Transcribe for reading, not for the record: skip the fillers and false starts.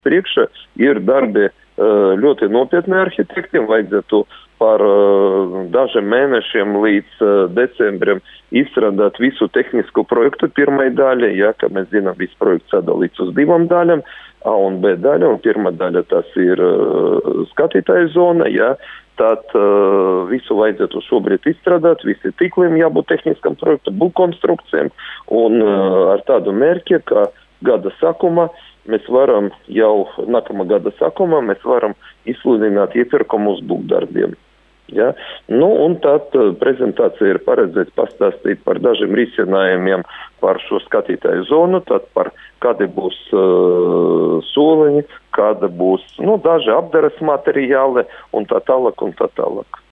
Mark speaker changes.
Speaker 1: priekšā ir darbi ļoti nopietni arhitektiem, vajadzētu par dažiem mēnešiem līdz decembrim izstrādāt visu tehnisko projektu pirmai daļai, ja, kā mēs zinām, viss projekts sadalīts uz divām daļām, A un B daļa, un pirmā daļa tas ir skatītāju zona, ja, tad visu vajadzētu šobrīd izstrādāt, visi tīkliem jābūt tehniskam projektam, būvkonstrukcijām, un ar tādu mērķi, ka gada sākumā mēs varam jau nākamā gada sākumā mēs varam izsludināt iepirkumu uz būvdarbiem. Ja? Nu, un tad prezentācija ir paredzēta pastāstīt par dažiem risinājumiem par šo skatītāju zonu, tad par kādi būs soliņi, kāda būs daži apdares materiāli un tā tālāk un tā tālāk.